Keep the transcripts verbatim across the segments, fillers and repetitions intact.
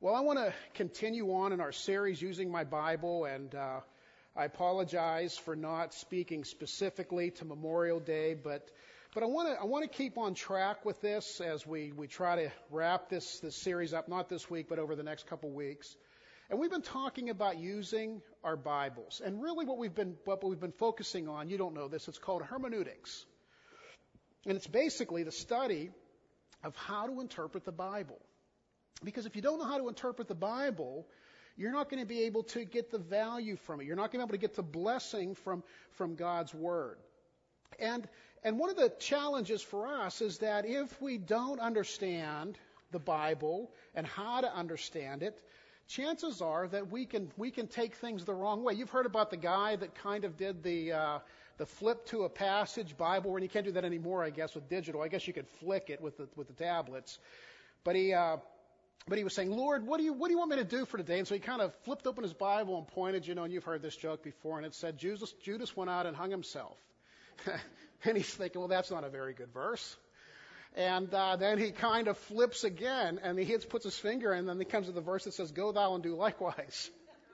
Well, I want to continue on in our series using my Bible, and uh, I apologize for not speaking specifically to Memorial Day, but but I want to I want to keep on track with this as we, we try to wrap this this series up, not this week, but over the next couple weeks. And we've been talking about using our Bibles, and really what we've been what we've been focusing on. You don't know this; it's called hermeneutics, and it's basically the study of how to interpret the Bible. Because if you don't know how to interpret the Bible, you're not going to be able to get the value from it. You're not going to be able to get the blessing from, from God's Word. And, and one of the challenges for us is that if we don't understand the Bible and how to understand it, chances are that we can, we can take things the wrong way. You've heard about the guy that kind of did the, uh, the flip to a passage Bible, and you can't do that anymore, I guess, with digital. I guess you could flick it with the, with the tablets. But he, uh, But he was saying, Lord, what do you what do you want me to do for today? And so he kind of flipped open his Bible and pointed, you know, and you've heard this joke before, and it said, Judas, Judas went out and hung himself. And he's thinking, well, that's not a very good verse. And uh, then he kind of flips again, and he hits, puts his finger, and then he comes to the verse that says, go thou and do likewise.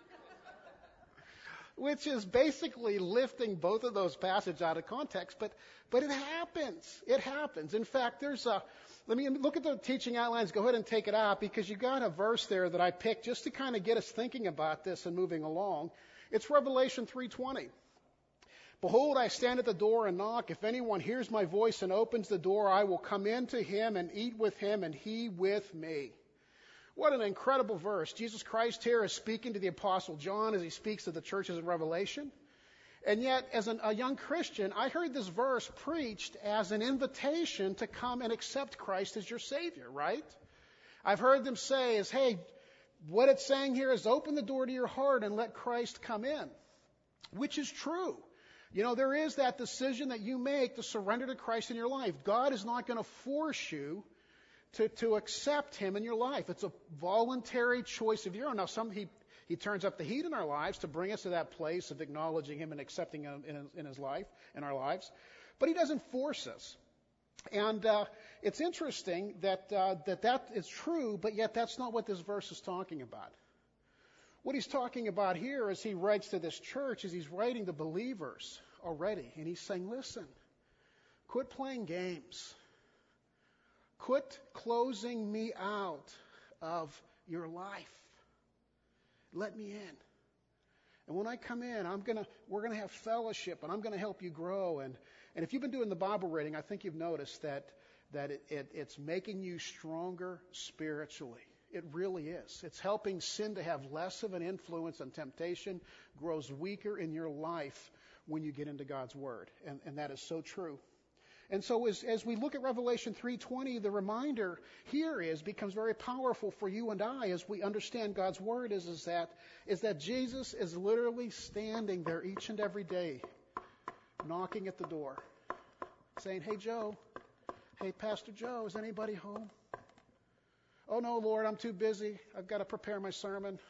Which is basically lifting both of those passages out of context. But but it happens. It happens. In fact, there's a... Let me look at the teaching outlines. Go ahead and take it out, because you got a verse there that I picked just to kind of get us thinking about this and moving along. It's Revelation three twenty. Behold, I stand at the door and knock. If anyone hears my voice and opens the door, I will come in to him and eat with him and he with me. What an incredible verse. Jesus Christ here is speaking to the Apostle John as he speaks to the churches in Revelation. And yet, as an, a young Christian, I heard this verse preached as an invitation to come and accept Christ as your Savior, right? I've heard them say is, hey, what it's saying here is open the door to your heart and let Christ come in, which is true. You know, there is that decision that you make to surrender to Christ in your life. God is not going to force you to, to accept Him in your life. It's a voluntary choice of your own. Now, some he He turns up the heat in our lives to bring us to that place of acknowledging Him and accepting Him in, in His life, in our lives. But He doesn't force us. And uh, it's interesting that, uh, that that is true, but yet that's not what this verse is talking about. What he's talking about here as he writes to this church is he's writing to believers already. And he's saying, listen, quit playing games. Quit closing me out of your life. Let me in. And when I come in, I'm gonna we're gonna have fellowship, and I'm gonna help you grow. And, and if you've been doing the Bible reading, I think you've noticed that that it, it, it's making you stronger spiritually. It really is. It's helping sin to have less of an influence, and temptation grows weaker in your life when you get into God's Word. And, and that is so true. And so as, as we look at Revelation three twenty, the reminder here is becomes very powerful for you and I as we understand God's Word is, is that is that Jesus is literally standing there each and every day, knocking at the door, saying, hey, Joe, hey, Pastor Joe, is anybody home? Oh, no, Lord, I'm too busy. I've got to prepare my sermon.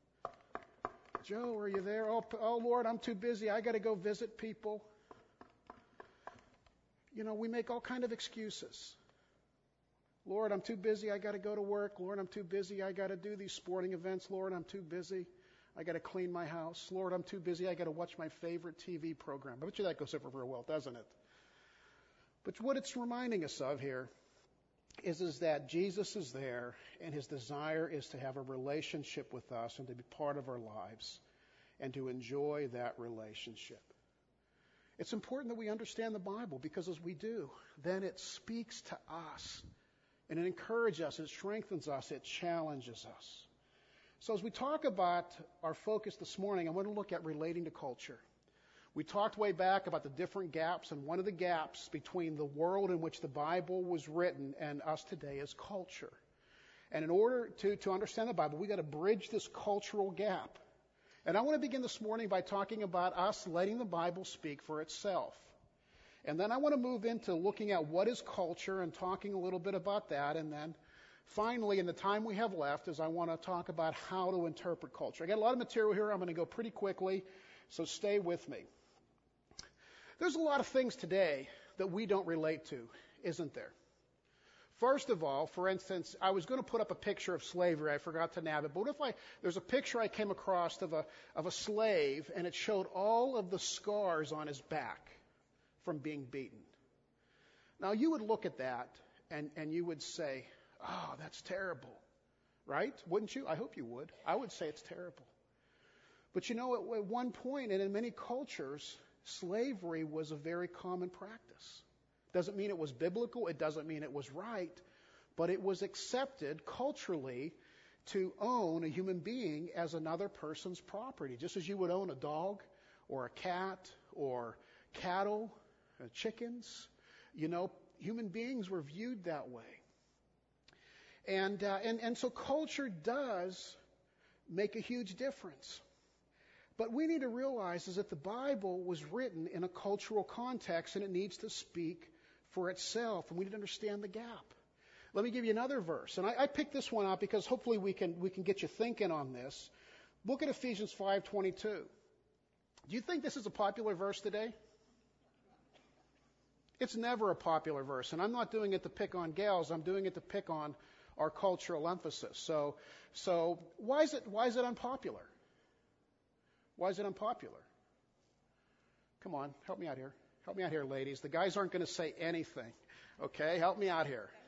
Joe, are you there? Oh, oh Lord, I'm too busy. I got to go visit people. You know, we make all kind of excuses. Lord, I'm too busy. I got to go to work. Lord, I'm too busy. I got to do these sporting events. Lord, I'm too busy. I got to clean my house. Lord, I'm too busy. I got to watch my favorite T V program. I bet you that goes over very well, doesn't it? But what it's reminding us of here is, is that Jesus is there, and His desire is to have a relationship with us and to be part of our lives and to enjoy that relationship. It's important that we understand the Bible, because as we do, then it speaks to us, and it encourages us, it strengthens us, it challenges us. So as we talk about our focus this morning, I want to look at relating to culture. We talked way back about the different gaps, and one of the gaps between the world in which the Bible was written and us today is culture. And in order to, to understand the Bible, we've got to bridge this cultural gap. And I want to begin this morning by talking about us letting the Bible speak for itself. And then I want to move into looking at what is culture and talking a little bit about that. And then finally, in the time we have left, is I want to talk about how to interpret culture. I got a lot of material here. I'm going to go pretty quickly, so stay with me. There's a lot of things today that we don't relate to, isn't there? First of all, for instance, I was going to put up a picture of slavery. I forgot to nab it. But what if I, there's a picture I came across of a, of a slave, and it showed all of the scars on his back from being beaten. Now, you would look at that, and, and you would say, oh, that's terrible. Right? Wouldn't you? I hope you would. I would say it's terrible. But you know, at, at one point, and in many cultures, slavery was a very common practice. Doesn't mean it was biblical. It doesn't mean it was right. But it was accepted culturally to own a human being as another person's property. Just as you would own a dog or a cat or cattle, uh, chickens. You know, human beings were viewed that way. And, uh, and, and so culture does make a huge difference. But we need to realize is that the Bible was written in a cultural context, and it needs to speak for itself, and we need to understand the gap. Let me give you another verse, and I, I picked this one out because hopefully we can we can get you thinking on this. Look at Ephesians five twenty-two. Do you think this is a popular verse today? It's never a popular verse, and I'm not doing it to pick on gals. I'm doing it to pick on our cultural emphasis. So, so why is it why is it unpopular? Why is it unpopular? Come on, help me out here. Help me out here, ladies. The guys aren't going to say anything. Okay, help me out here.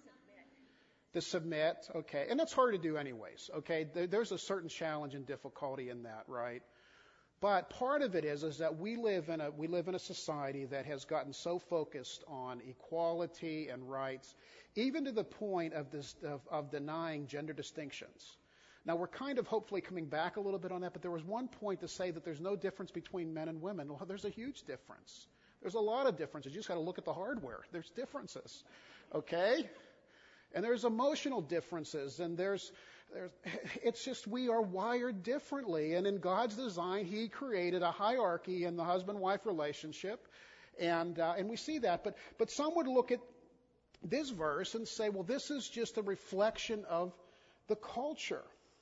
To submit, okay, and that's hard to do anyways. Okay, there, there's a certain challenge and difficulty in that, right? But part of it is is that we live in a we live in a society that has gotten so focused on equality and rights, even to the point of this of, of denying gender distinctions. Now, we're kind of hopefully coming back a little bit on that, but there was one point to say that there's no difference between men and women. Well, there's a huge difference. There's a lot of differences. You just got to look at the hardware. There's differences, okay? And there's emotional differences, and there's, there's, it's just we are wired differently. And in God's design, He created a hierarchy in the husband-wife relationship, and uh, and we see that. But but some would look at this verse and say, well, this is just a reflection of the culture.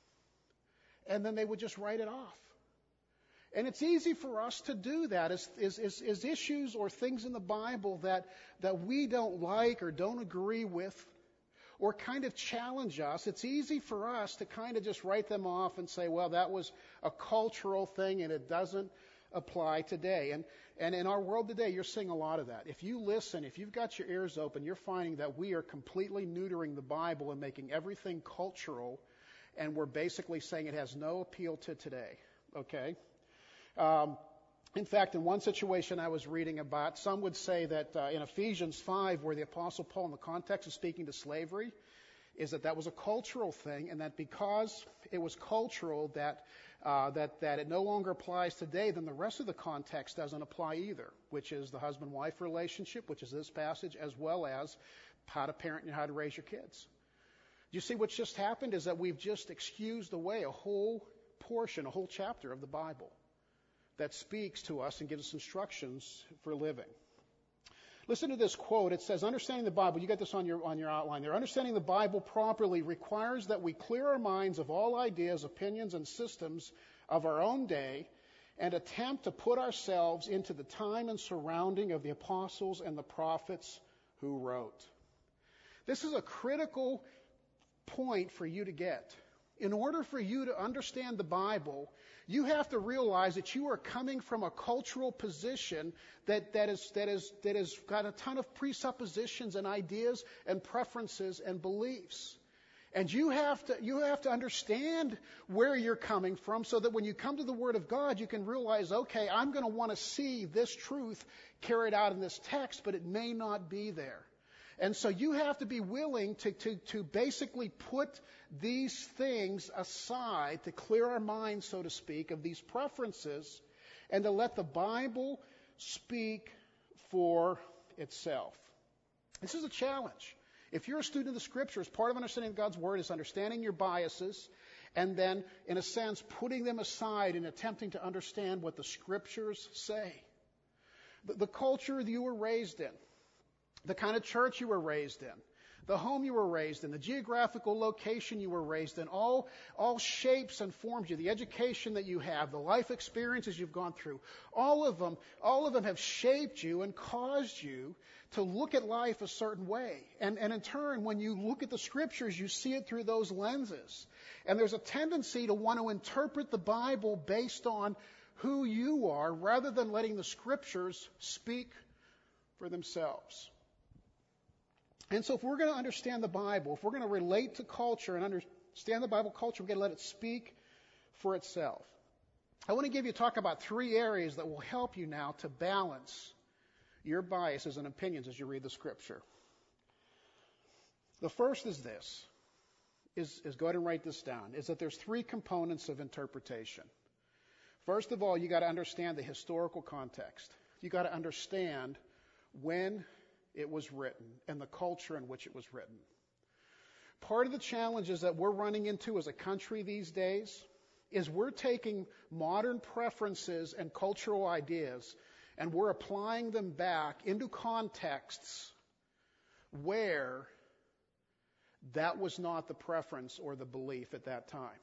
And then they would just write it off. And it's easy for us to do that as, as, as, as issues or things in the Bible that, that we don't like or don't agree with or kind of challenge us. It's easy for us to kind of just write them off and say, well, that was a cultural thing and it doesn't apply today. And, and in our world today, you're seeing a lot of that. If you listen, if you've got your ears open, you're finding that we are completely neutering the Bible and making everything cultural, and we're basically saying it has no appeal to today. Okay? Um, in fact, in one situation I was reading about, some would say that uh, in Ephesians five, where the Apostle Paul in the context of speaking to slavery, is that that was a cultural thing, and that because it was cultural, that uh, that that it no longer applies today, then the rest of the context doesn't apply either, which is the husband-wife relationship, which is this passage, as well as how to parent and how to raise your kids. You see, what's just happened is that we've just excused away a whole portion, a whole chapter of the Bible that speaks to us and gives us instructions for living. Listen to this quote. It says, understanding the Bible, you got this on your on your outline there. Understanding the Bible properly requires that we clear our minds of all ideas, opinions, and systems of our own day and attempt to put ourselves into the time and surrounding of the apostles and the prophets who wrote. This is a critical point for you to get. In order for you to understand the Bible, you have to realize that you are coming from a cultural position that, that is that is that has got a ton of presuppositions and ideas and preferences and beliefs. And you have to you have to understand where you're coming from so that when you come to the Word of God, you can realize, okay, I'm going to want to see this truth carried out in this text, but it may not be there. And so you have to be willing to, to, to basically put these things aside, to clear our minds, so to speak, of these preferences, and to let the Bible speak for itself. This is a challenge. If you're a student of the Scriptures, part of understanding God's Word is understanding your biases and then, in a sense, putting them aside and attempting to understand what the Scriptures say. The, the culture that you were raised in, the kind of church you were raised in, the home you were raised in, the geographical location you were raised in, all, all shapes and forms you, the education that you have, the life experiences you've gone through, all of them, all of them have shaped you and caused you to look at life a certain way. And, and in turn, when you look at the Scriptures, you see it through those lenses. And there's a tendency to want to interpret the Bible based on who you are rather than letting the Scriptures speak for themselves. And so if we're going to understand the Bible, if we're going to relate to culture and understand the Bible culture, we're going to let it speak for itself. I want to give you talk about three areas that will help you now to balance your biases and opinions as you read the Scripture. The first is this, is, is go ahead and write this down, is that there's three components of interpretation. First of all, you got to understand the historical context. You got to understand when it was written and the culture in which it was written. Part of the challenges that we're running into as a country these days is we're taking modern preferences and cultural ideas and we're applying them back into contexts where that was not the preference or the belief at that time.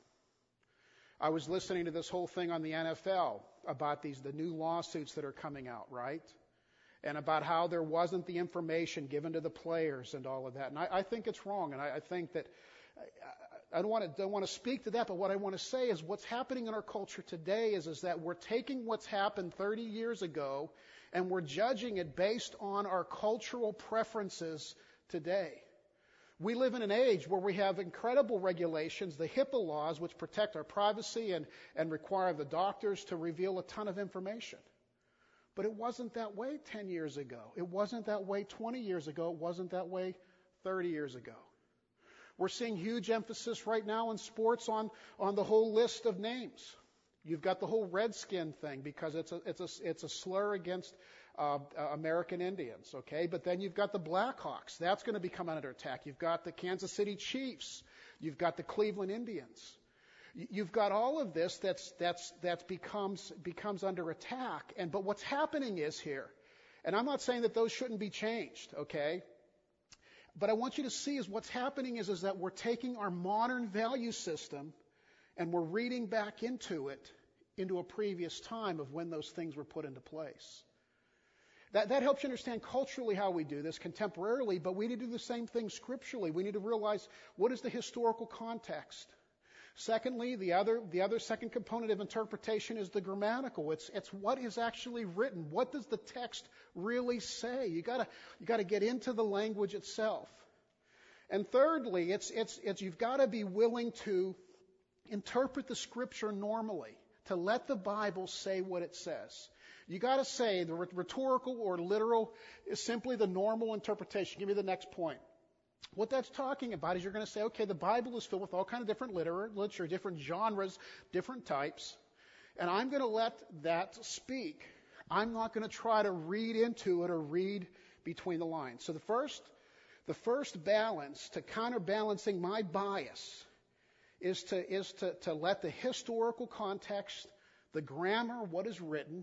I was listening to this whole thing on the N F L about these the new lawsuits that are coming out, right? And about how there wasn't the information given to the players and all of that. And I, I think it's wrong. And I, I think that I, I don't want to don't want to speak to that. But what I want to say is what's happening in our culture today is is that we're taking what's happened thirty years ago and we're judging it based on our cultural preferences today. We live in an age where we have incredible regulations, the HIPAA laws, which protect our privacy and, and require the doctors to reveal a ton of information. But it wasn't that way ten years ago. It wasn't that way twenty years ago. It wasn't that way thirty years ago. We're seeing huge emphasis right now in sports on, on the whole list of names. You've got the whole Redskin thing because it's a, it's a, it's a slur against uh, American Indians, okay? But then you've got the Blackhawks. That's going to become under attack. You've got the Kansas City Chiefs. You've got the Cleveland Indians. You've got all of this that's that's that becomes becomes under attack. And but what's happening is here, and I'm not saying that those shouldn't be changed, okay? But I want you to see is what's happening is, is that we're taking our modern value system and we're reading back into it, into a previous time of when those things were put into place. That, that helps you understand culturally how we do this contemporarily, but we need to do the same thing scripturally. We need to realize what is the historical context. Secondly, the other the other second component of interpretation is the grammatical. It's it's what is actually written. What does the text really say? You gotta you gotta get into the language itself. And thirdly, it's it's it's you've got to be willing to interpret the scripture normally, to let the Bible say what it says. You got to say the rhetorical or literal is simply the normal interpretation. Give me the next point. What that's talking about is you're going to say, okay, the Bible is filled with all kinds of different literature, different genres, different types, and I'm going to let that speak. I'm not going to try to read into it or read between the lines. So the first, the first balance to counterbalancing my bias is to is to, to let the historical context, the grammar, what is written,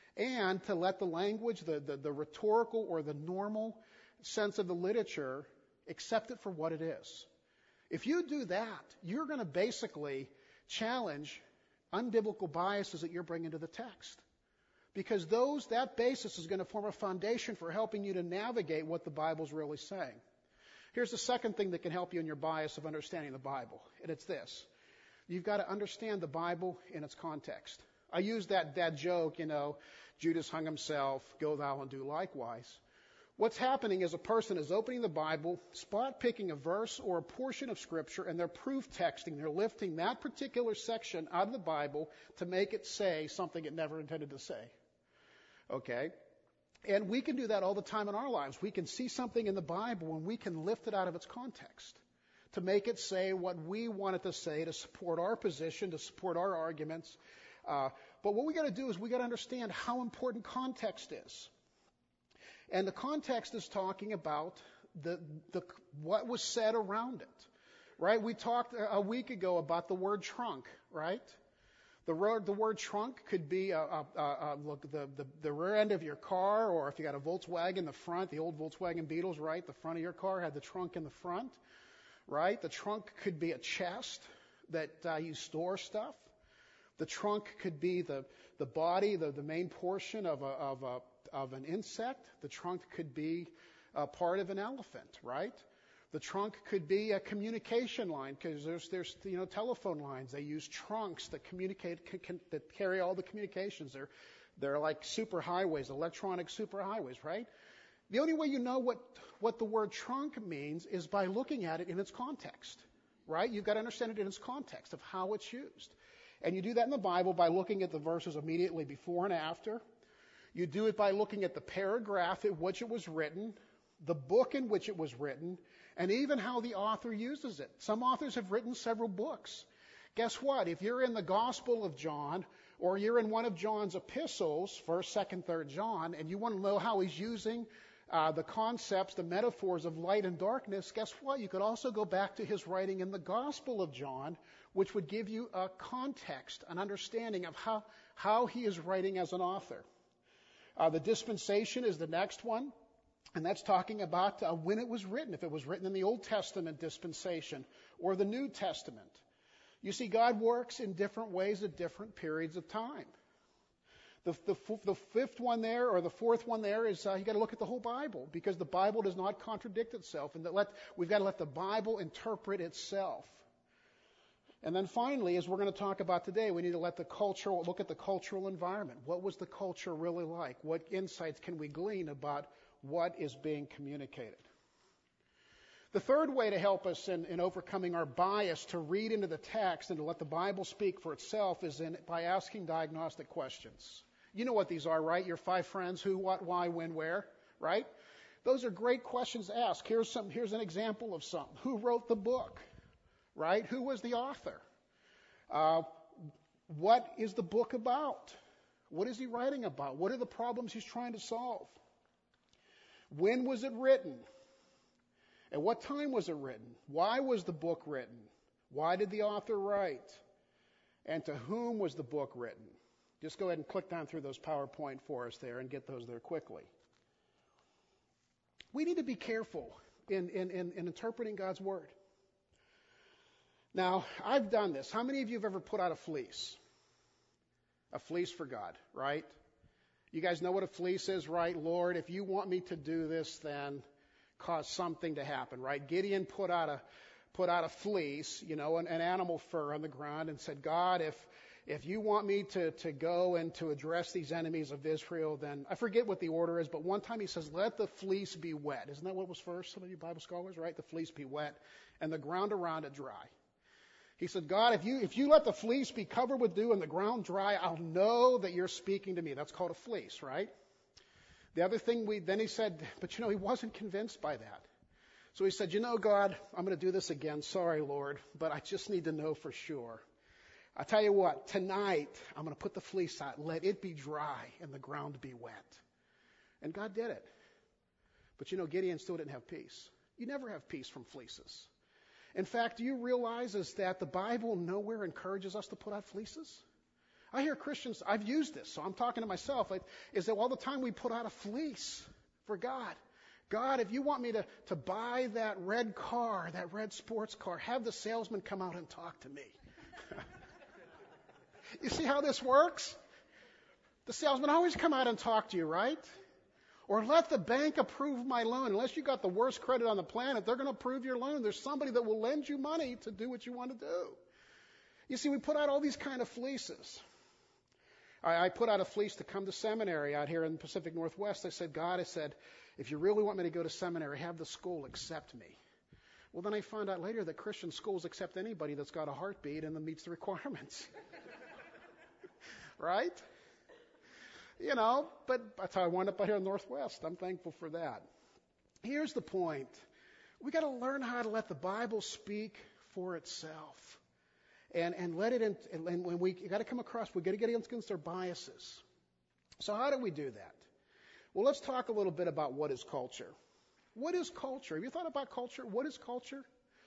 and to let the language, the, the, the rhetorical or the normal sense of the literature, accept it for what it is. If you do that, you're going to basically challenge unbiblical biases that you're bringing to the text. Because those that basis is going to form a foundation for helping you to navigate what the Bible's really saying. Here's the second thing that can help you in your bias of understanding the Bible, and it's this. You've got to understand the Bible in its context. I use that, that joke, you know, Judas hung himself, go thou and do likewise. What's happening is a person is opening the Bible, spot picking a verse or a portion of Scripture, and they're proof texting. They're lifting that particular section out of the Bible to make it say something it never intended to say. Okay? And we can do that all the time in our lives. We can see something in the Bible and we can lift it out of its context to make it say what we want it to say, to support our position, to support our arguments. Uh, but what we got to do is we got to understand how important context is. And the context is talking about the, the what was said around it, right? We talked a week ago about the word trunk, right? The word, the word trunk could be a, a, a, a, look, the, the, the rear end of your car, or if you got a Volkswagen, the front, the old Volkswagen Beetles, right? The front of your car had the trunk in the front, right? The trunk could be a chest that uh, you store stuff. The trunk could be the, the body, the, the main portion of, a, of, a, of an insect. The trunk could be a part of an elephant, right? The trunk could be a communication line, because there's, there's, you know, telephone lines. They use trunks that communicate, can, can, that carry all the communications. They're, they're like superhighways, electronic superhighways, right? The only way you know what, what the word trunk means is by looking at it in its context, right? You've got to understand it in its context of how it's used. And you do that in the Bible by looking at the verses immediately before and after. You do it by looking at the paragraph in which it was written, the book in which it was written, and even how the author uses it. Some authors have written several books. Guess what? If you're in the Gospel of John, or you're in one of John's epistles, first, second, third John, and you want to know how he's using uh, the concepts, the metaphors of light and darkness, guess what? You could also go back to his writing in the Gospel of John, which would give you a context, an understanding of how, how he is writing as an author. Uh, the dispensation is the next one. And that's talking about uh, when it was written, if it was written in the Old Testament dispensation or the New Testament. You see, God works in different ways at different periods of time. The, the, the fifth one there, or the fourth one there, is uh, you got to look at the whole Bible, because the Bible does not contradict itself, and that let, we've got to let the Bible interpret itself. And then finally, as we're going to talk about today, we need to let the culture, look at the cultural environment. What was the culture really like? What insights can we glean about what is being communicated? The third way to help us in, in overcoming our bias to read into the text and to let the Bible speak for itself is in, by asking diagnostic questions. You know what these are, right? Your five friends, who, what, why, when, where, right? Those are great questions to ask. Here's some. Here's an example of some. Who wrote the book, right? Who was the author? Uh, what is the book about? What is he writing about? What are the problems he's trying to solve? When was it written? At what time was it written? Why was the book written? Why did the author write? And to whom was the book written? Just go ahead and click down through those PowerPoint for us there and get those there quickly. We need to be careful in, in, in, in interpreting God's Word. Now, I've done this. How many of you have ever put out a fleece? A fleece for God, right? You guys know what a fleece is, right? Lord, if you want me to do this, then cause something to happen, right? Gideon put out a put out a fleece, you know, an, an animal fur on the ground, and said, God, if if you want me to, to go and to address these enemies of Israel, then I forget what the order is, but one time he says, let the fleece be wet. Isn't that what was first? Some of you Bible scholars, right? The fleece be wet and the ground around it dry. He said, God, if you if you let the fleece be covered with dew and the ground dry, I'll know that you're speaking to me. That's called a fleece, right? The other thing, we then he said, but you know, he wasn't convinced by that. So he said, you know, God, I'm going to do this again. Sorry, Lord, but I just need to know for sure. I tell you what, tonight I'm going to put the fleece out, let it be dry and the ground be wet. And God did it. But you know, Gideon still didn't have peace. You never have peace from fleeces. In fact, do you realize is that the Bible nowhere encourages us to put out fleeces? I hear Christians, I've used this, so I'm talking to myself, like, is that all the time we put out a fleece for God. God, if you want me to, to buy that red car, that red sports car, have the salesman come out and talk to me. You see how this works? The salesman always come out and talk to you, right? Or let the bank approve my loan. Unless you got the worst credit on the planet, they're going to approve your loan. There's somebody that will lend you money to do what you want to do. You see, we put out all these kind of fleeces. I, I put out a fleece to come to seminary out here in the Pacific Northwest. I said, God, I said, if you really want me to go to seminary, have the school accept me. Well, then I found out later that Christian schools accept anybody that's got a heartbeat and that meets the requirements. Right? You know, but that's how I wound up out here in the Northwest. I'm thankful for that. Here's the point. We got to learn how to let the Bible speak for itself. And and let it, in, and when we got to come across, we got to get against our biases. So how do we do that? Well, let's talk a little bit about what is culture. What is culture? Have you thought about culture? What is culture?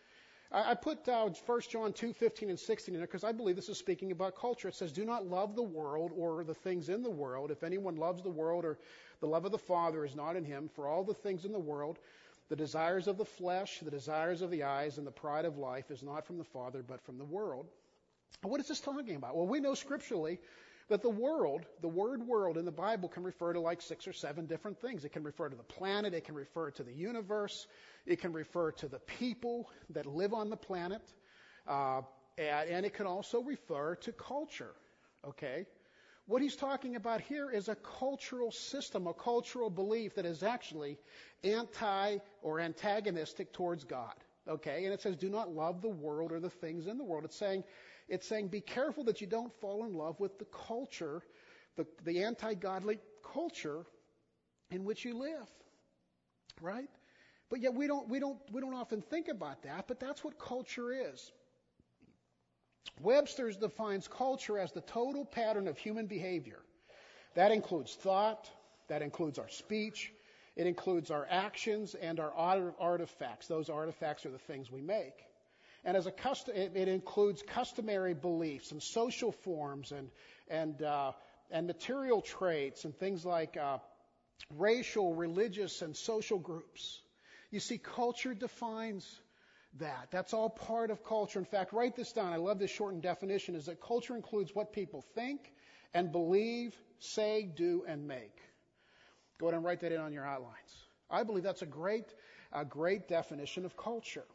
I, I put uh, First John two fifteen and sixteen in there because I believe this is speaking about culture. It says, do not love the world or the things in the world. If anyone loves the world, or the love of the Father is not in him. For all the things in the world, the desires of the flesh, the desires of the eyes, and the pride of life is not from the Father, but from the world. What is this talking about? Well, we know scripturally that the world, the word world in the Bible can refer to like six or seven different things. It can refer to the planet. It can refer to the universe. It can refer to the people that live on the planet. Uh, and, and it can also refer to culture. Okay? What he's talking about here is a cultural system, a cultural belief that is actually anti or antagonistic towards God. Okay? And it says, do not love the world or the things in the world. It's saying, It's saying, be careful that you don't fall in love with the culture, the, the anti-godly culture in which you live, right? But yet we don't, we don't, we don't often think about that. But that's what culture is. Webster's defines culture as the total pattern of human behavior. That includes thought. That includes our speech. It includes our actions and our artifacts. Those artifacts are the things we make. And as a custom, it, it includes customary beliefs and social forms and and uh, and material traits and things like uh, racial, religious, and social groups. You see, culture defines that. That's all part of culture. In fact, write this down. I love this shortened definition: is that culture includes what people think and believe, say, do, and make. Go ahead and write that in on your outlines. I believe that's a great, a great definition of culture.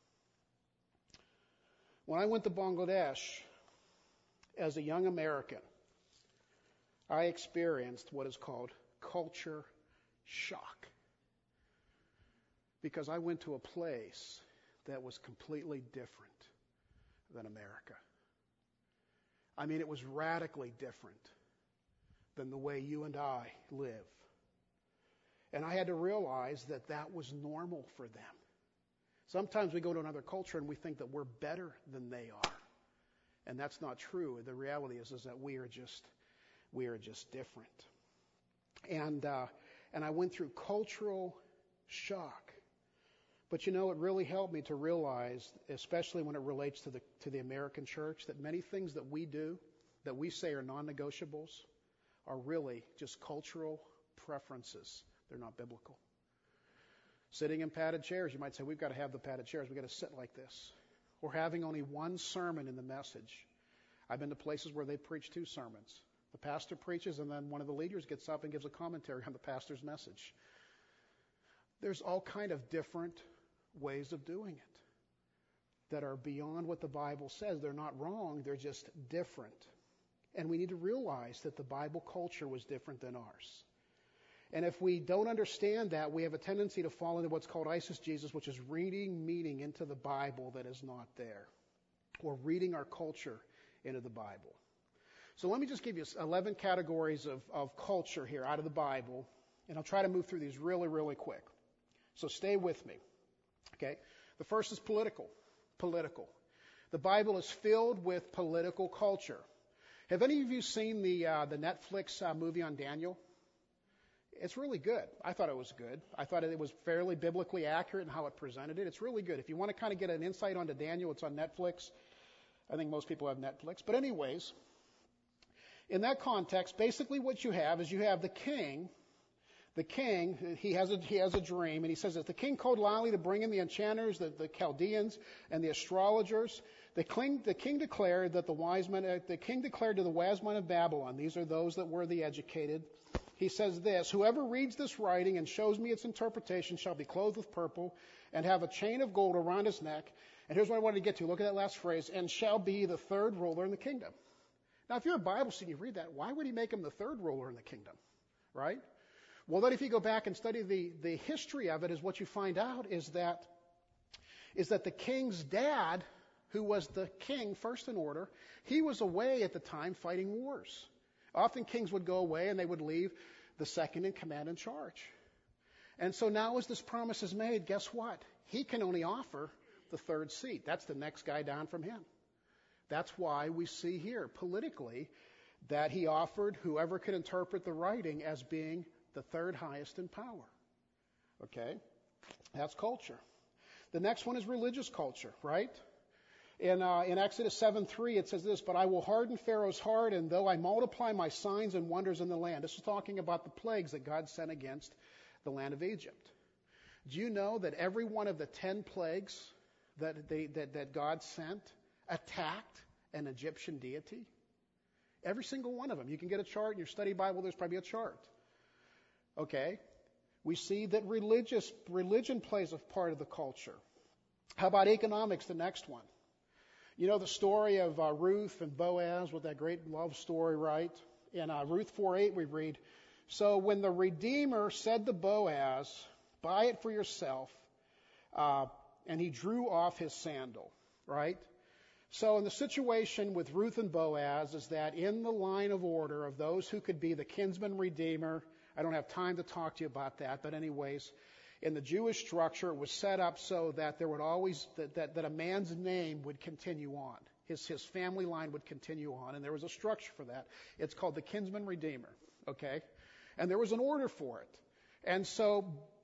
When I went to Bangladesh as a young American, I experienced what is called culture shock. Because I went to a place that was completely different than America. I mean, it was radically different than the way you and I live. And I had to realize that that was normal for them. Sometimes we go to another culture and we think that we're better than they are. And that's not true. The reality is, is that we are just, we are just different. And, uh, and I went through cultural shock. But you know, it really helped me to realize, especially when it relates to the, to the American church, that many things that we do, that we say are non-negotiables, are really just cultural preferences. They're not biblical. Sitting in padded chairs, you might say, we've got to have the padded chairs. We've got to sit like this. Or having only one sermon in the message. I've been to places where they preach two sermons. The pastor preaches, and then one of the leaders gets up and gives a commentary on the pastor's message. There's all kind of different ways of doing it that are beyond what the Bible says. They're not wrong. They're just different. And we need to realize that the Bible culture was different than ours. And if we don't understand that, we have a tendency to fall into what's called eisegesis, which is reading meaning into the Bible that is not there, or reading our culture into the Bible. So let me just give you eleven categories of, of culture here out of the Bible, and I'll try to move through these really, really quick. So stay with me. Okay? The first is political. Political. The Bible is filled with political culture. Have any of you seen the uh, the Netflix uh, movie on Daniel? It's really good. I thought it was good. I thought it was fairly biblically accurate in how it presented it. It's really good. If you want to kind of get an insight onto Daniel, it's on Netflix. I think most people have Netflix. But anyways, in that context, basically what you have is you have the king. The king, he has a, he has a dream, and he says that the king called loudly to bring in the enchanters, the, the Chaldeans, and the astrologers. The king, the king declared that the wise men, uh, the king declared to the wise men of Babylon, these are those that were the educated. He says this, whoever reads this writing and shows me its interpretation shall be clothed with purple and have a chain of gold around his neck. And here's what I wanted to get to. Look at that last phrase, and shall be the third ruler in the kingdom. Now, if you're a Bible student, you read that, why would he make him the third ruler in the kingdom? Right? Well, then if you go back and study the, the history of it, is what you find out is that, is that the king's dad, who was the king first in order, he was away at the time fighting wars. Often kings would go away and they would leave the second in command in charge. And so now as this promise is made, guess what? He can only offer the third seat. That's the next guy down from him. That's why we see here politically that he offered whoever could interpret the writing as being the third highest in power. Okay? That's culture. The next one is religious culture, right? In, uh, in Exodus seven three, it says this, but I will harden Pharaoh's heart, and though I multiply my signs and wonders in the land. This is talking about the plagues that God sent against the land of Egypt. Do you know that every one of the ten plagues that, they, that, that God sent attacked an Egyptian deity? Every single one of them. You can get a chart in your study Bible. There's probably a chart. Okay? We see that religious religion plays a part of the culture. How about economics, the next one? You know the story of uh, Ruth and Boaz with that great love story, right? In uh, Ruth four eight we read, so when the Redeemer said to Boaz, buy it for yourself, uh, and he drew off his sandal, right? So in the situation with Ruth and Boaz is that in the line of order of those who could be the kinsman redeemer, I don't have time to talk to you about that, but anyways, in the Jewish structure, it was set up so that there would always, that, that, that a man's name would continue on. His, his family line would continue on, and there was a structure for that. It's called the kinsman redeemer, okay? And there was an order for it. And so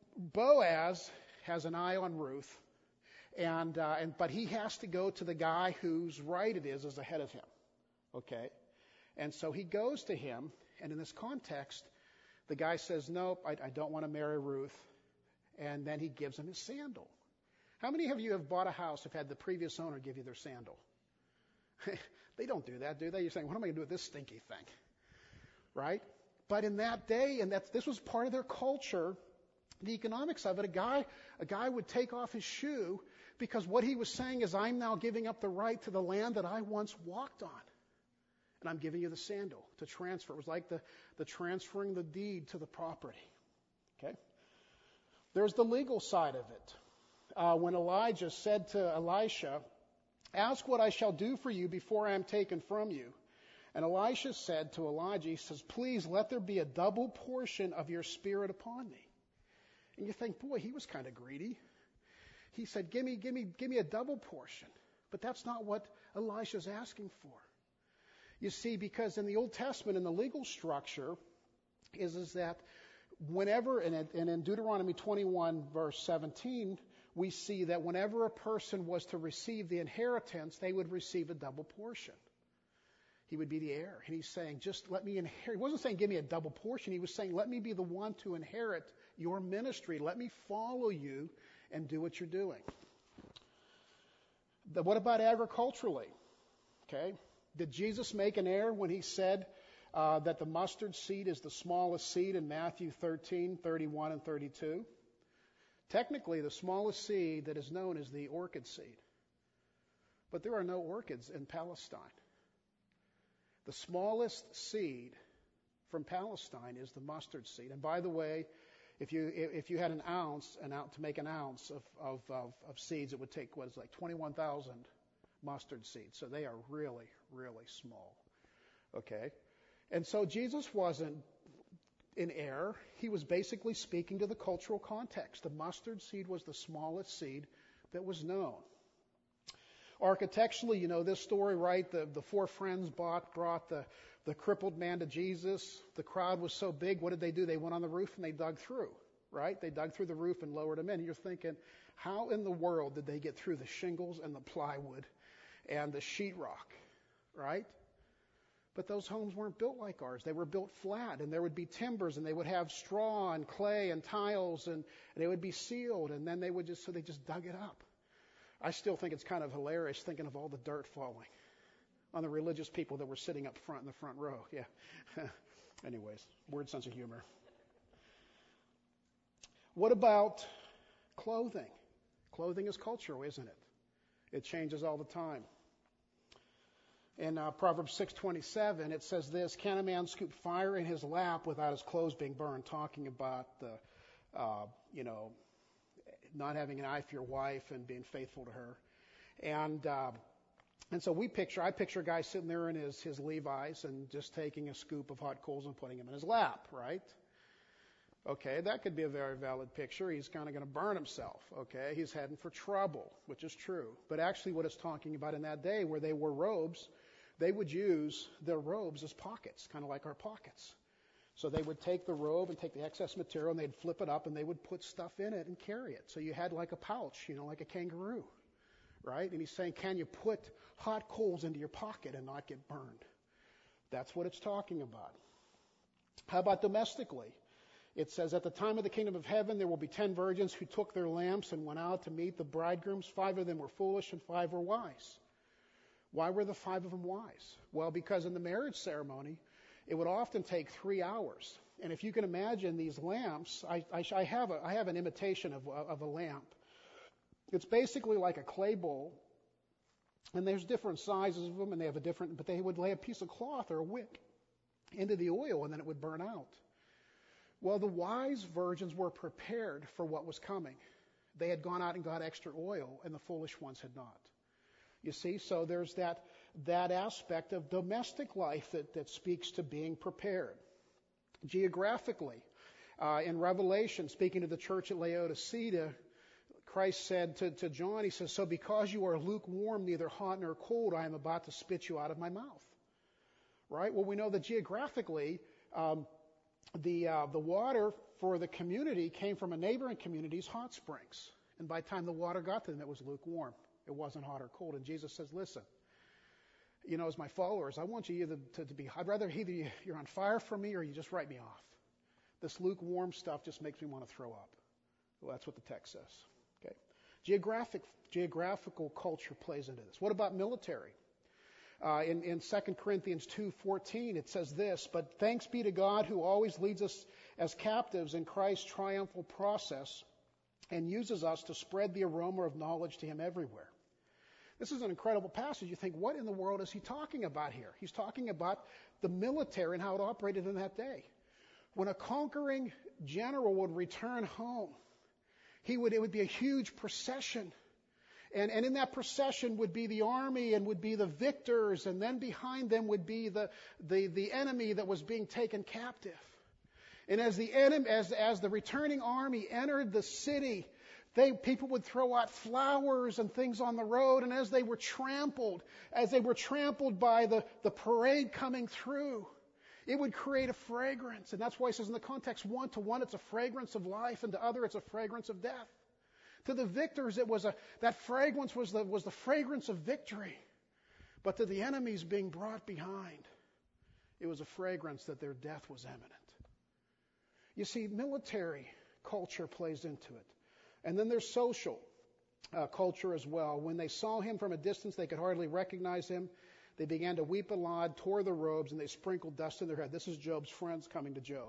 Boaz has an eye on Ruth, and, uh, and but he has to go to the guy whose right it is as ahead of him, okay? And so he goes to him, and in this context, the guy says, nope, I, I don't want to marry Ruth. And then he gives him his sandal. How many of you have bought a house, have had the previous owner give you their sandal? They don't do that, do they? You're saying, what am I going to do with this stinky thing? Right? But in that day, and that's, this was part of their culture, the economics of it, a guy, a guy would take off his shoe because what he was saying is, I'm now giving up the right to the land that I once walked on. And I'm giving you the sandal to transfer. It was like the, the transferring the deed to the property. Okay? There's the legal side of it. Uh, when Elijah said to Elisha, ask what I shall do for you before I am taken from you. And Elisha said to Elijah, he says, please let there be a double portion of your spirit upon me. And you think, boy, he was kind of greedy. He said, give me, give me, give me a double portion. But that's not what Elisha's asking for. You see, because in the Old Testament, in the legal structure, is, is that whenever, and in Deuteronomy twenty-one, verse seventeen, we see that whenever a person was to receive the inheritance, they would receive a double portion. He would be the heir. And he's saying, just let me inherit. He wasn't saying, give me a double portion. He was saying, let me be the one to inherit your ministry. Let me follow you and do what you're doing. The, what about agriculturally? Okay. Did Jesus make an error when he said uh, that the mustard seed is the smallest seed in Matthew thirteen, thirty-one, and thirty-two? Technically, the smallest seed that is known is the orchid seed. But there are no orchids in Palestine. The smallest seed from Palestine is the mustard seed. And by the way, if you if you had an ounce, an ounce to make an ounce of, of, of, of seeds, it would take, what is it, like twenty-one thousand mustard seeds. So they are really, really small. Okay? And so Jesus wasn't in error. He was basically speaking to the cultural context. The mustard seed was the smallest seed that was known. Architecturally, you know this story, right? The, the four friends bought, brought the, the crippled man to Jesus. The crowd was so big, what did they do? They went on the roof and they dug through, right? They dug through the roof and lowered him in. And you're thinking, how in the world did they get through the shingles and the plywood and the sheetrock, right? But those homes weren't built like ours. They were built flat, and there would be timbers, and they would have straw and clay and tiles, and, and they would be sealed, and then they would just, so they just dug it up. I still think it's kind of hilarious thinking of all the dirt falling on the religious people that were sitting up front in the front row. Yeah. Anyways, weird sense of humor. What about clothing? Clothing is cultural, isn't it? It changes all the time. In uh, Proverbs six twenty-seven, it says this, can a man scoop fire in his lap without his clothes being burned? Talking about the, uh, you know, not having an eye for your wife and being faithful to her. And uh, and so we picture, I picture a guy sitting there in his, his Levi's and just taking a scoop of hot coals and putting them in his lap, right? Okay, that could be a very valid picture. He's kind of going to burn himself, okay? He's heading for trouble, which is true. But actually what it's talking about in that day where they wore robes, they would use their robes as pockets, kind of like our pockets. So they would take the robe and take the excess material and they'd flip it up and they would put stuff in it and carry it. So you had like a pouch, you know, like a kangaroo, right? And he's saying, can you put hot coals into your pocket and not get burned? That's what it's talking about. How about domestically? It says, at the time of the kingdom of heaven, there will be ten virgins who took their lamps and went out to meet the bridegrooms. Five of them were foolish and five were wise. Why were the five of them wise? Well, because in the marriage ceremony, it would often take three hours. And if you can imagine these lamps, I, I, I, have, a, I have an imitation of, of a lamp. It's basically like a clay bowl. And there's different sizes of them, and they have a different, but they would lay a piece of cloth or a wick into the oil, and then it would burn out. Well, the wise virgins were prepared for what was coming. They had gone out and got extra oil, and the foolish ones had not. You see, so there's that that aspect of domestic life that, that speaks to being prepared. Geographically, uh, in Revelation, speaking to the church at Laodicea, Christ said to, to John, he says, so because you are lukewarm, neither hot nor cold, I am about to spit you out of my mouth. Right? Well, we know that geographically, um, the uh, the water for the community came from a neighboring community's hot springs. And by the time the water got to them, it was lukewarm. It wasn't hot or cold. And Jesus says, listen, you know, as my followers, I want you either to, to be, I'd rather either you're on fire for me or you just write me off. This lukewarm stuff just makes me want to throw up. Well, that's what the text says. Okay. Geographic, geographical culture plays into this. What about military? Uh, in, in Second Corinthians two fourteen, it says this, but thanks be to God who always leads us as captives in Christ's triumphal process and uses us to spread the aroma of knowledge to him everywhere. This is an incredible passage. You think, what in the world is he talking about here? He's talking about the military and how it operated in that day. When a conquering general would return home, he would, it would be a huge procession. And, and in that procession would be the army and would be the victors, and then behind them would be the, the, the enemy that was being taken captive. And as the enemy, as, as the returning army entered the city, they, people would throw out flowers and things on the road, and as they were trampled, as they were trampled by the, the parade coming through, it would create a fragrance. And that's why he says in the context, one to one, it's a fragrance of life, and to other, it's a fragrance of death. To the victors, it was a, that fragrance was the, was the fragrance of victory. But to the enemies being brought behind, it was a fragrance that their death was imminent. You see, military culture plays into it. And then there's social uh, culture as well. When they saw him from a distance, they could hardly recognize him. They began to weep aloud, tore their robes, and they sprinkled dust in their head. This is Job's friends coming to Job.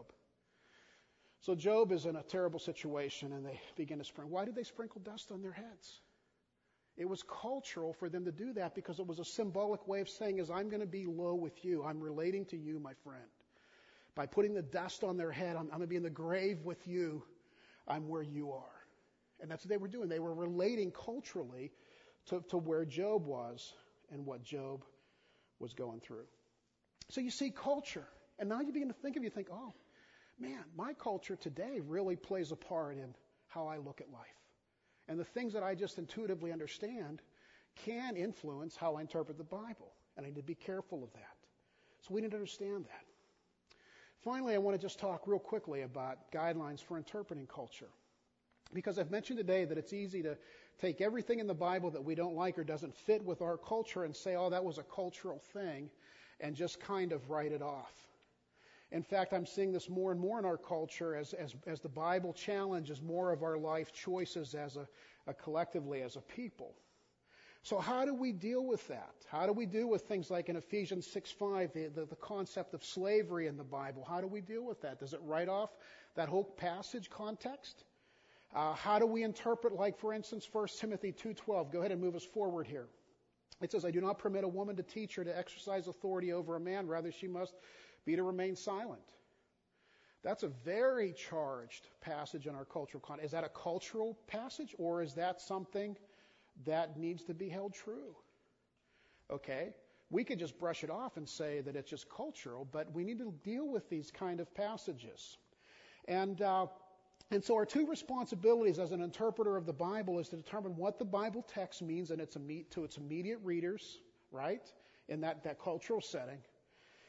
So Job is in a terrible situation, and they begin to sprinkle. Why did they sprinkle dust on their heads? It was cultural for them to do that because it was a symbolic way of saying, as I'm going to be low with you, I'm relating to you, my friend. By putting the dust on their head, I'm, I'm going to be in the grave with you. I'm where you are. And that's what they were doing. They were relating culturally to, to where Job was and what Job was going through. So you see culture. And now you begin to think of it, you think, oh, man, my culture today really plays a part in how I look at life. And the things that I just intuitively understand can influence how I interpret the Bible. And I need to be careful of that. So we need to understand that. Finally, I want to just talk real quickly about guidelines for interpreting culture. Because I've mentioned today that it's easy to take everything in the Bible that we don't like or doesn't fit with our culture and say, oh, that was a cultural thing, and just kind of write it off. In fact, I'm seeing this more and more in our culture as, as, as the Bible challenges more of our life choices as a, a collectively as a people. So how do we deal with that? How do we deal with things like in Ephesians six five, the, the, the concept of slavery in the Bible? How do we deal with that? Does it write off that whole passage context? Uh, how do we interpret, like, for instance, First Timothy two twelve? Go ahead and move us forward here. It says, I do not permit a woman to teach or to exercise authority over a man. Rather, she must be to remain silent. That's a very charged passage in our cultural context. Is that a cultural passage, or is that something that needs to be held true? Okay. We could just brush it off and say that it's just cultural, but we need to deal with these kind of passages. And uh, and so our two responsibilities as an interpreter of the Bible is to determine what the Bible text means and its to its immediate readers, right, in that, that cultural setting.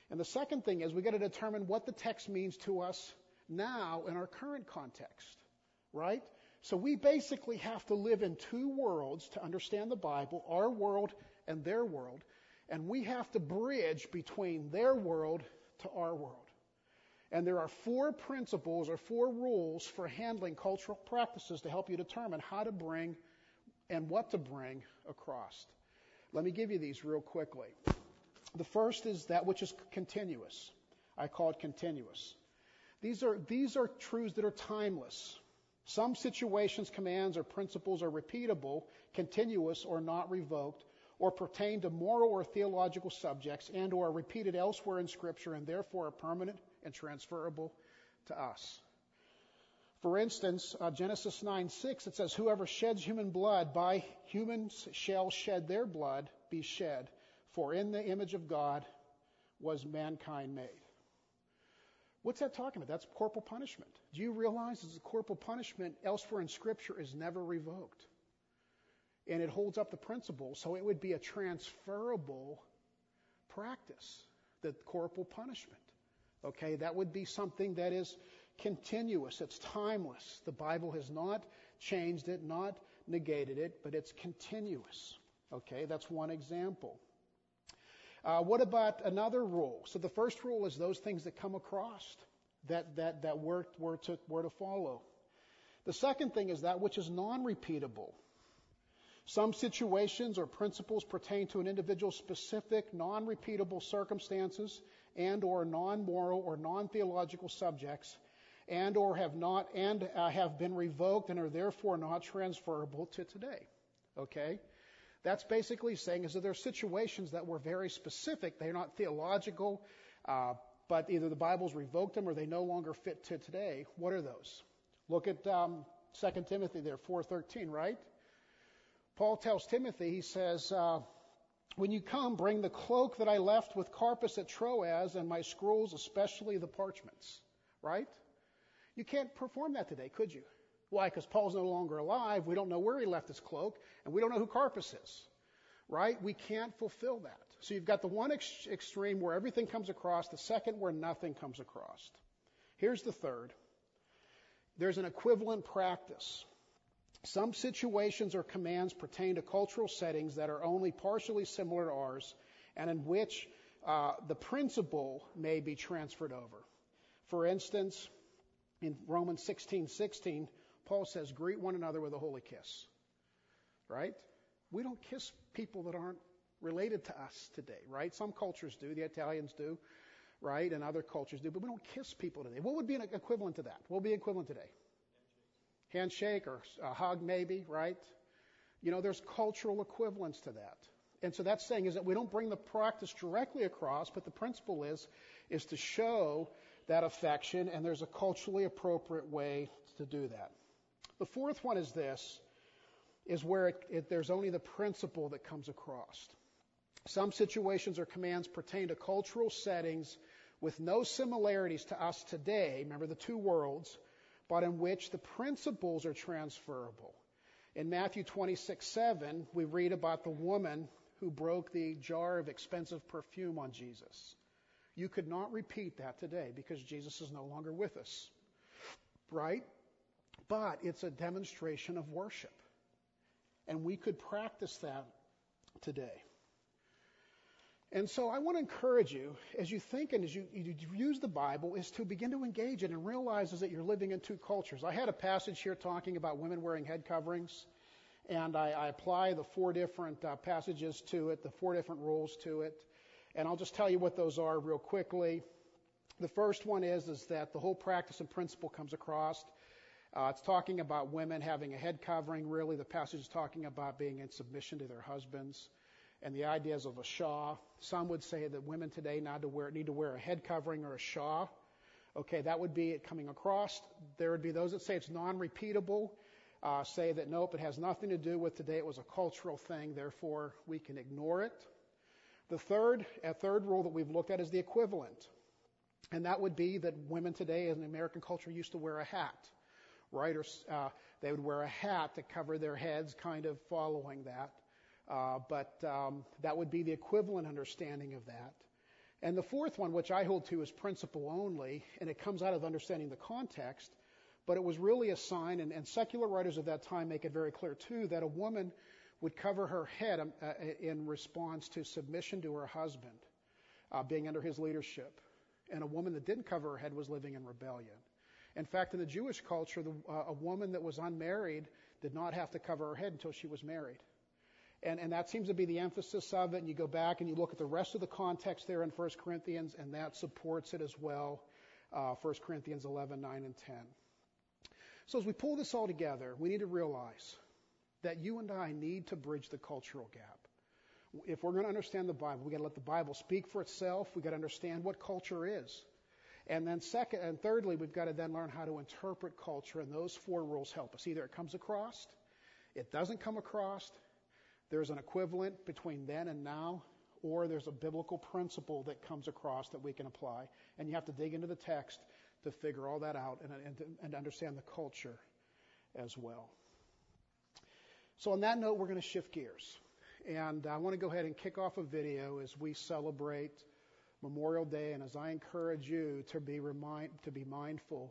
And the second thing is we got to determine what the text means to us now in our current context, right? So we basically have to live in two worlds to understand the Bible, our world and their world, and we have to bridge between their world to our world. And there are four principles or four rules for handling cultural practices to help you determine how to bring and what to bring across. Let me give you these real quickly. The first is that which is continuous. I call it continuous. These are, these are truths that are timeless. Some situations, commands, or principles are repeatable, continuous, or not revoked, or pertain to moral or theological subjects, and or are repeated elsewhere in Scripture, and therefore are permanent and transferable to us. For instance, uh, Genesis nine six, it says, "Whoever sheds human blood, by humans shall shed their blood be shed. For in the image of God was mankind made." What's that talking about? That's corporal punishment. Do you realize that the corporal punishment elsewhere in Scripture is never revoked? And it holds up the principle, so it would be a transferable practice, the corporal punishment. Okay, that would be something that is continuous. It's timeless. The Bible has not changed it, not negated it, but it's continuous. Okay, that's one example. Uh, what about another rule? So the first rule is those things that come across that that that we're, we're to we're to follow. The second thing is that which is non-repeatable. Some situations or principles pertain to an individual's specific, non-repeatable circumstances and or non-moral or non-theological subjects, and or have not and uh, have been revoked and are therefore not transferable to today. Okay? That's basically saying is that there are situations that were very specific. They're not theological, uh, but either the Bible's revoked them or they no longer fit to today. What are those? Look at um, Second Timothy there, four thirteen, right? Paul tells Timothy, he says, uh, "When you come, bring the cloak that I left with Carpus at Troas and my scrolls, especially the parchments." Right? You can't perform that today, could you? Why? Because Paul's no longer alive. We don't know where he left his cloak, and we don't know who Carpus is. Right? We can't fulfill that. So you've got the one ex- extreme where everything comes across, the second where nothing comes across. Here's the third. There's an equivalent practice. Some situations or commands pertain to cultural settings that are only partially similar to ours, and in which uh, the principle may be transferred over. For instance, in Romans sixteen sixteen, Paul says, "Greet one another with a holy kiss." Right? We don't kiss people that aren't related to us today, right? Some cultures do. The Italians do, right? And other cultures do. But we don't kiss people today. What would be an equivalent to that? What would be equivalent today? Handshake or a hug maybe, right? You know, there's cultural equivalents to that. And so that's saying is that we don't bring the practice directly across, but the principle is, is to show that affection, and there's a culturally appropriate way to do that. The fourth one is this, is where it, it, there's only the principle that comes across. Some situations or commands pertain to cultural settings with no similarities to us today, remember the two worlds, but in which the principles are transferable. In Matthew twenty-six seven, we read about the woman who broke the jar of expensive perfume on Jesus. You could not repeat that today because Jesus is no longer with us, right? But it's a demonstration of worship. And we could practice that today. And so I want to encourage you, as you think and as you, you use the Bible, is to begin to engage it and realize is that you're living in two cultures. I had a passage here talking about women wearing head coverings, and I, I apply the four different uh, passages to it, the four different rules to it. And I'll just tell you what those are real quickly. The first one is, is that the whole practice and principle comes across. Uh, it's talking about women having a head covering. Really, the passage is talking about being in submission to their husbands. And the ideas of a shaw. Some would say that women today need to wear, need to wear a head covering or a shaw. Okay, that would be it coming across. There would be those that say it's non-repeatable, uh, say that nope, it has nothing to do with today. It was a cultural thing, therefore we can ignore it. The third, a third rule that we've looked at is the equivalent. And that would be that women today in American culture used to wear a hat, right? Or uh, they would wear a hat to cover their heads, kind of following that. Uh, but um, that would be the equivalent understanding of that. And the fourth one, which I hold to, is principle only, and it comes out of understanding the context, but it was really a sign, and, and secular writers of that time make it very clear too, that a woman would cover her head um, uh, in response to submission to her husband, uh, being under his leadership. And a woman that didn't cover her head was living in rebellion. In fact, in the Jewish culture, the, uh, a woman that was unmarried did not have to cover her head until she was married. And, and that seems to be the emphasis of it. And you go back and you look at the rest of the context there in First Corinthians, and that supports it as well. Uh, First Corinthians eleven, nine, and ten. So as we pull this all together, we need to realize that you and I need to bridge the cultural gap. If we're going to understand the Bible, we've got to let the Bible speak for itself. We've got to understand what culture is. And then second and thirdly, we've got to then learn how to interpret culture, and those four rules help us. Either it comes across, it doesn't come across, there's an equivalent between then and now, or there's a biblical principle that comes across that we can apply. And you have to dig into the text to figure all that out and, and, to, and understand the culture as well. So on that note, we're going to shift gears. And I want to go ahead and kick off a video as we celebrate Memorial Day, and as I encourage you to be remind, to be mindful